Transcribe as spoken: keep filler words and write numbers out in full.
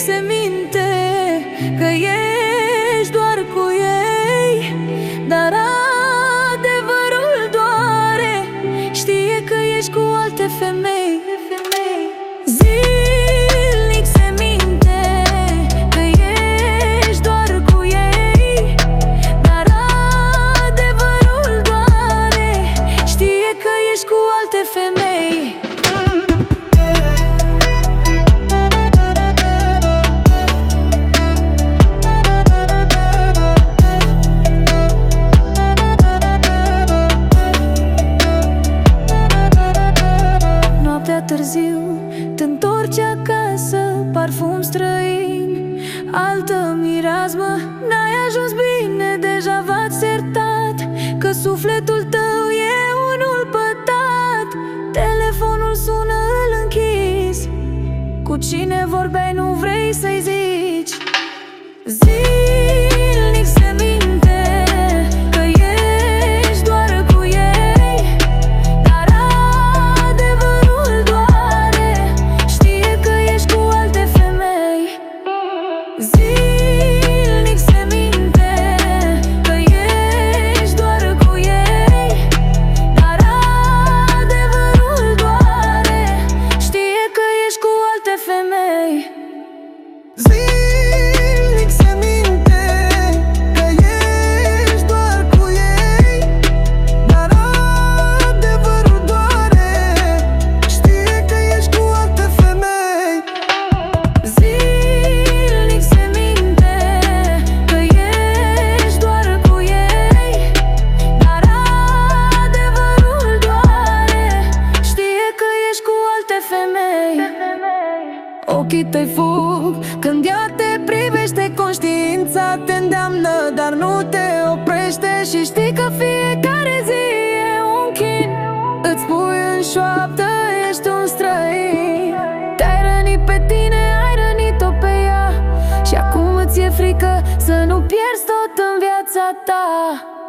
se minte că ești doar cu ei, dar adevărul doare, știe că ești cu alte femei. Zilnic se minte că ești doar cu ei, dar adevărul doare, știe că ești cu alte femei. Târziu te-ntorci acasă, parfum străin, altă mireasmă. N-ai ajuns bine, deja v-ați certat, că sufletul tău e unul pătat. Telefonul sună, îl închizi, cu cine vorbeai nu vrei să-i zici. Zilnic se minte că ești doar cu ei, dar adevărul doare, știe că ești cu alte femei. Zilnic se minte că ești doar cu ei, dar adevărul doare, știe că ești cu alte femei. Zilnic se minte că ești doar cu ei, dar adevărul doare, știe că ești cu alte femei. Zilnic se minte că ești doar cu ei, dar adevărul doare, știe că ești cu alte femei. Ochii tăi fug când ea te privește, conștiința te îndeamnă, dar nu te oprește. Și știi că fiecare zi e un chin, îți spui în șoaptă ești un străin. Te-ai rănit pe tine, ai rănit-o pe ea, și acum îți e frică să nu pierzi tot în viața ta.